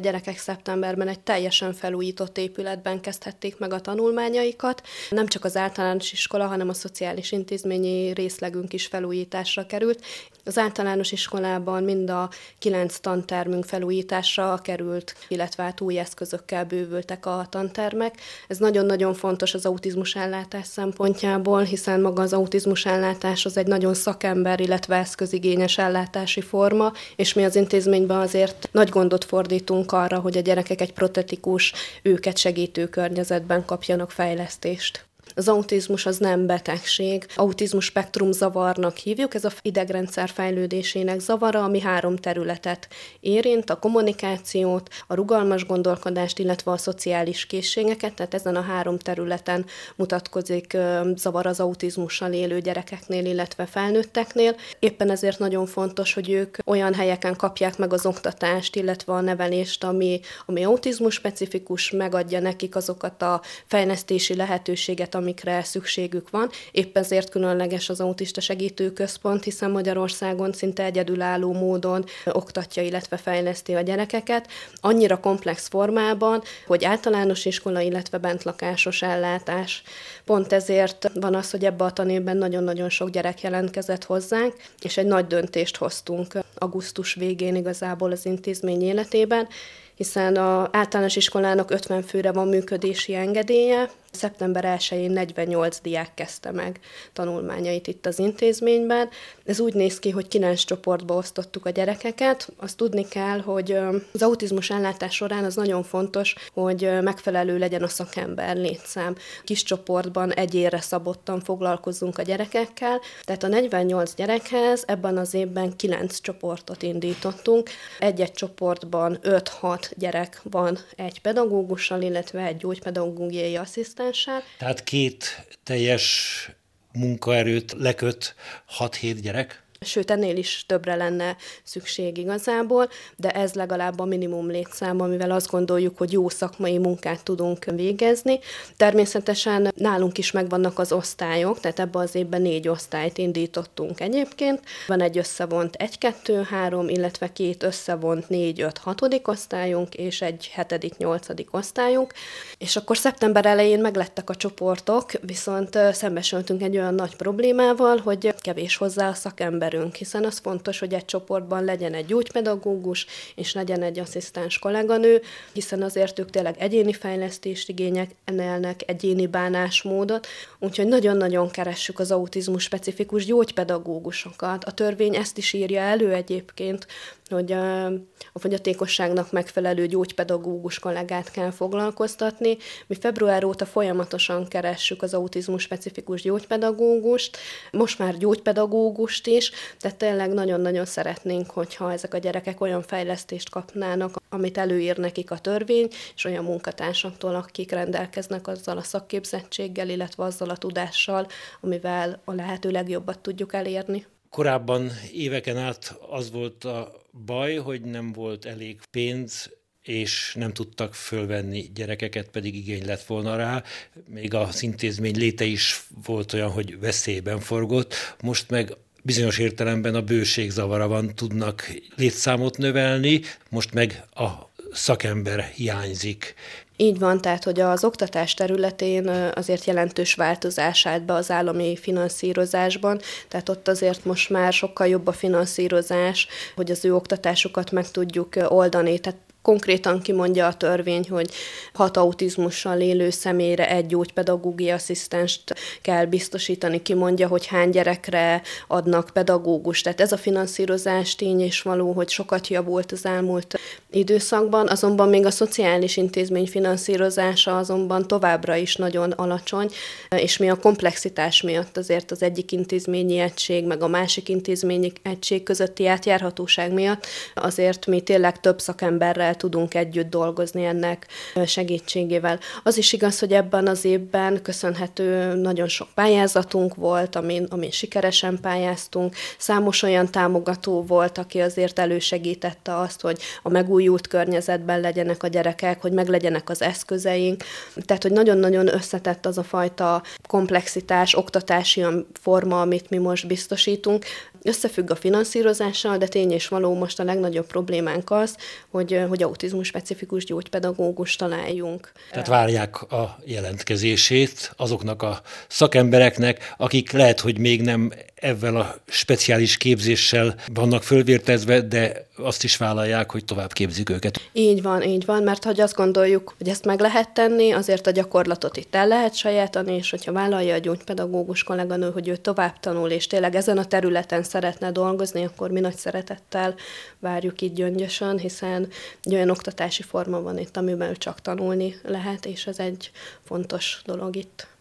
gyerekek szeptemberben egy teljesen felújított épületben kezdhették meg a tanulmányaikat. Nem csak az általános iskola, hanem a szociális intézményi részlegünk is felújításra került. Az általános iskolában mind a 9 tantermünk felújításra került, illetve hát új eszközökkel bővültek a tantermek. Ez nagyon-nagyon fontos az autizmus ellátás szempontjából, hiszen maga az autizmus ellátás az egy nagyon szakember, illetve eszközigényes ellátási forma, és mi az intézményben azért nagy gondot fordítunk arra, hogy a gyerekek egy protetikus, őket segítő környezetben kapjanak fejlesztést. Az autizmus az nem betegség, autizmus spektrum zavarnak hívjuk, ez a idegrendszer fejlődésének zavara, ami 3 területet érint, a kommunikációt, a rugalmas gondolkodást, illetve a szociális készségeket, tehát ezen a 3 területen mutatkozik zavar az autizmussal élő gyerekeknél, illetve felnőtteknél. Éppen ezért nagyon fontos, hogy ők olyan helyeken kapják meg az oktatást, illetve a nevelést, ami autizmus specifikus, megadja nekik azokat a fejlesztési lehetőséget, amikre szükségük van. Épp ezért különleges az autista segítőközpont, hiszen Magyarországon szinte egyedülálló módon oktatja, illetve fejleszti a gyerekeket, annyira komplex formában, hogy általános iskola, illetve bentlakásos ellátás. Pont ezért van az, hogy ebbe a tanévben nagyon-nagyon sok gyerek jelentkezett hozzánk, és egy nagy döntést hoztunk augusztus végén igazából az intézmény életében, hiszen az általános iskolának 50 főre van működési engedélye. Szeptember 1-én 48 diák kezdte meg tanulmányait itt az intézményben. Ez úgy néz ki, hogy 9 csoportba osztottuk a gyerekeket. Azt tudni kell, hogy az autizmus ellátás során az nagyon fontos, hogy megfelelő legyen a szakember létszám. Kis csoportban egyénre szabottan foglalkozzunk a gyerekekkel, tehát a 48 gyerekhez ebben az évben 9 csoportot indítottunk. Egy-egy csoportban 5-6 gyerek van egy pedagógussal, illetve egy gyógypedagógiai asszisztenssel. Tehát 2 teljes munkaerőt leköt 6-7 gyerek? Sőt, ennél is többre lenne szükség igazából, de ez legalább a minimum létszám, amivel azt gondoljuk, hogy jó szakmai munkát tudunk végezni. Természetesen nálunk is megvannak az osztályok, tehát ebben az évben 4 osztályt indítottunk egyébként. Van egy összevont 1-2-3, illetve 2 összevont 4-5-6. osztályunk, és egy 7.-8. osztályunk. És akkor szeptember elején meglettek a csoportok, viszont szembesültünk egy olyan nagy problémával, hogy kevés hozzá a szakemberünk, hiszen az fontos, hogy egy csoportban legyen egy gyógypedagógus, és legyen egy asszisztens kolléganő, hiszen azért ők tényleg egyéni fejlesztést igényelnek, egyéni bánásmódot, úgyhogy nagyon-nagyon keressük az autizmus specifikus gyógypedagógusokat. A törvény ezt is írja elő egyébként, hogy a fogyatékosságnak megfelelő gyógypedagógus kollégát kell foglalkoztatni. Mi február óta folyamatosan keressük az autizmus specifikus gyógypedagógust, most már gyógypedagógust is, tehát tényleg nagyon-nagyon szeretnénk, hogyha ezek a gyerekek olyan fejlesztést kapnának, amit előír nekik a törvény, és olyan munkatársaktól, akik rendelkeznek azzal a szakképzettséggel, illetve azzal a tudással, amivel a lehető legjobbat tudjuk elérni. Korábban éveken át az volt a baj, hogy nem volt elég pénz, és nem tudtak fölvenni gyerekeket, pedig igény lett volna rá. Még az intézmény léte is volt olyan, hogy veszélyben forgott. Most meg bizonyos értelemben a bőség zavara van, tudnak létszámot növelni, most meg a szakember hiányzik. Így van, tehát hogy az oktatás területén azért jelentős változás állt be az állami finanszírozásban, tehát ott azért most már sokkal jobb a finanszírozás, hogy az ő oktatásukat meg tudjuk oldani. Tehát konkrétan kimondja a törvény, hogy 6 autizmussal élő személyre egy gyógypedagógiai asszisztenst kell biztosítani, kimondja, hogy hány gyerekre adnak pedagógust. Tehát ez a finanszírozás tény és való, hogy sokat javult az elmúlt időszakban, azonban még a szociális intézmény finanszírozása azonban továbbra is nagyon alacsony, és mi a komplexitás miatt azért az egyik intézményi egység, meg a másik intézményi egység közötti átjárhatóság miatt azért mi tényleg több szakemberrel tudunk együtt dolgozni ennek segítségével. Az is igaz, hogy ebben az évben köszönhető nagyon sok pályázatunk volt, amin sikeresen pályáztunk. Számos olyan támogató volt, aki azért elősegítette azt, hogy a megújult környezetben legyenek a gyerekek, hogy meglegyenek az eszközeink. Tehát, hogy nagyon-nagyon összetett az a fajta komplexitás, oktatási forma, amit mi most biztosítunk. Összefügg a finanszírozással, de tény és való, most a legnagyobb problémánk az, hogy autizmus-specifikus gyógypedagógus találjunk. Tehát várják a jelentkezését azoknak a szakembereknek, akik lehet, hogy még nem ezzel a speciális képzéssel vannak fölvértezve, de azt is vállalják, hogy tovább képzik őket. Így van, mert hogy azt gondoljuk, hogy ezt meg lehet tenni, azért a gyakorlatot itt el lehet sajátani, és hogyha vállalja a gyógypedagógus kolléganő, hogy ő tovább tanul, és tényleg ezen a területen szeretne dolgozni, akkor mi nagy szeretettel várjuk itt Gyöngyösön, hiszen egy olyan oktatási forma van itt, amiben csak tanulni lehet, és ez egy fontos dolog itt.